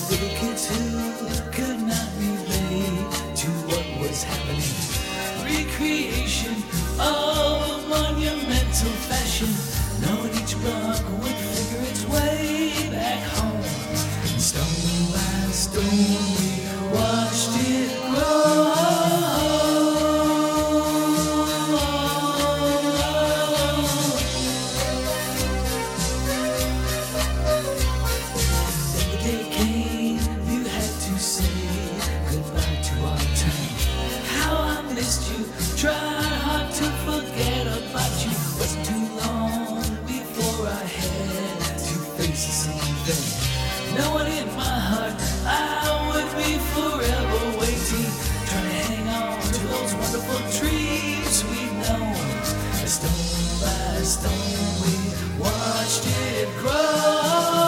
little kids who could not relate to what was happening. Recreation of a monumental fashion, knowing each block would figure its way back home. Stone by stone we watched it grow. Then the day came, you had to say goodbye to our town. How I missed you, tried hard to forget about you. Wasn't too long before I had to face the same thing. Knowing in my heart I would be forever waiting, trying to hang on to those wonderful dreams we'd known. Stone by stone we watched it grow.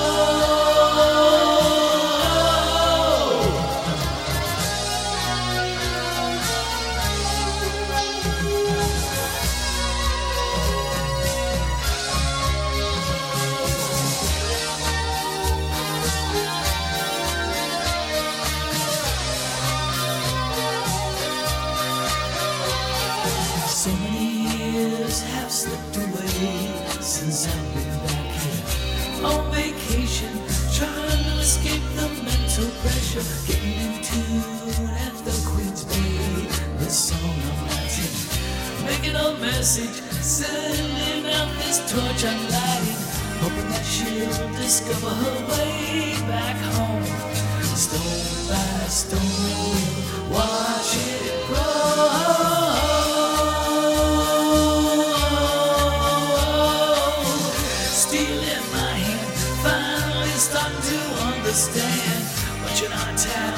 So many years have slipped away since I've been back here on vacation, trying to escape the mental pressure, getting in tune at the Queen's Bay. This song I'm writing, making a message, sending out this torch I'm lighting, hoping that she'll discover her way back home. Stone by stone, watch it grow. Steel in my hand, finally starting to understand what you're not telling.